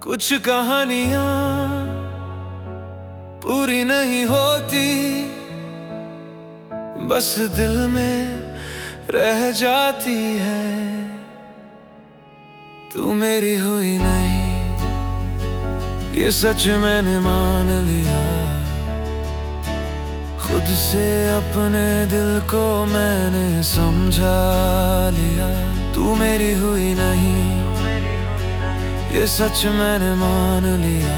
कुछ कहानियां पूरी नहीं होती, बस दिल में रह जाती है। तू मेरी हुई नहीं, ये सच मैंने मान लिया। खुद से अपने दिल को मैंने समझा लिया। तू मेरी हुई नहीं, ये सच मैंने मान लिया।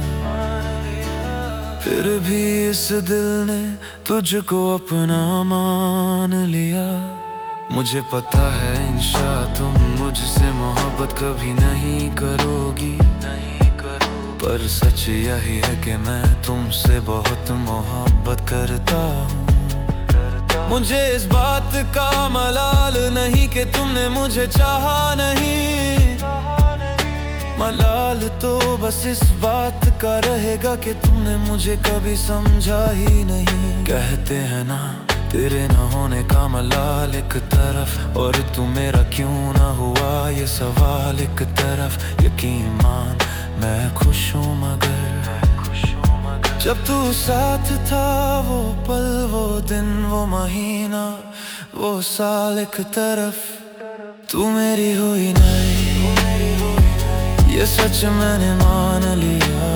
फिर भी इस दिल ने तुझको अपना मान लिया। मुझे पता है इंशाअल्लाह तुम मुझसे मोहब्बत कभी नहीं करोगी, पर सच यही है कि मैं तुमसे बहुत मोहब्बत करता हूँ। मुझे इस बात का मलाल नहीं कि तुमने मुझे चाहा नहीं। मलाल तो बस इस बात का रहेगा कि तुमने मुझे कभी समझा ही नहीं। कहते हैं ना तेरे न होने का मलाल एक तरफ, और तू मेरा क्यों ना हुआ ये सवाल एक तरफ। यकीन मान मैं खुश हूँ मगर जब तू साथ था, वो पल वो दिन वो महीना वो साल एक तरफ। तू मेरी हुई नहीं, ये सच मैंने मान लिया।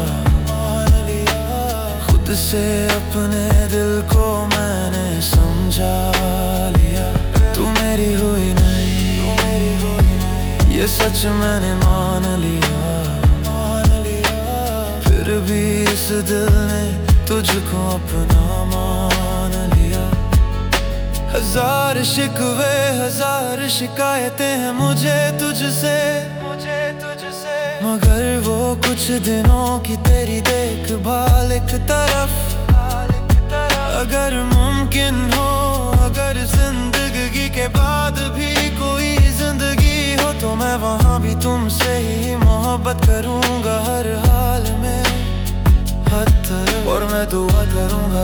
खुद से अपने दिल को मैंने समझा लिया। तू मेरी हुई नहीं, ये सच मैंने मान लिया। फिर भी इस दिल ने तुझको अपना मान लिया। हजार शिकवे हजार शिकायतें हैं मुझे तुझसे, मगर वो कुछ दिनों की तेरी देखभाल एक तरफ। अगर मुमकिन हो, अगर जिंदगी के बाद भी कोई जिंदगी हो, तो मैं वहाँ भी तुमसे ही मोहब्बत करूँगा हर हाल में हर तरफ। और मैं दुआ करूँगा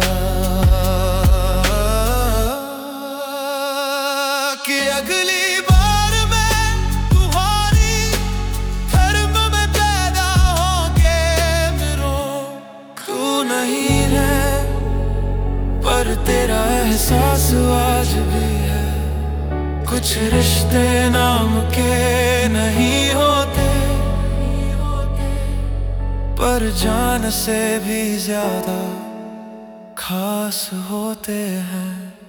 कि अगली तेरा एहसास आज भी है। कुछ रिश्ते नाम के नहीं होते, पर जान से भी ज्यादा खास होते हैं।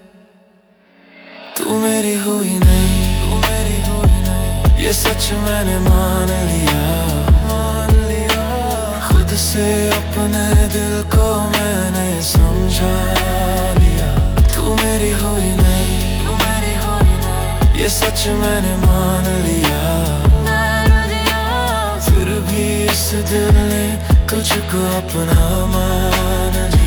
तू मेरी हुई नहीं, ये सच मैंने मान लिया। खुद से अपने दिल को मैंने समझा लिया। तू मेरी हुई नहीं, ये सच मैंने मान लिया। फिर भी इस दिल ने तुझको अपना मान लिया।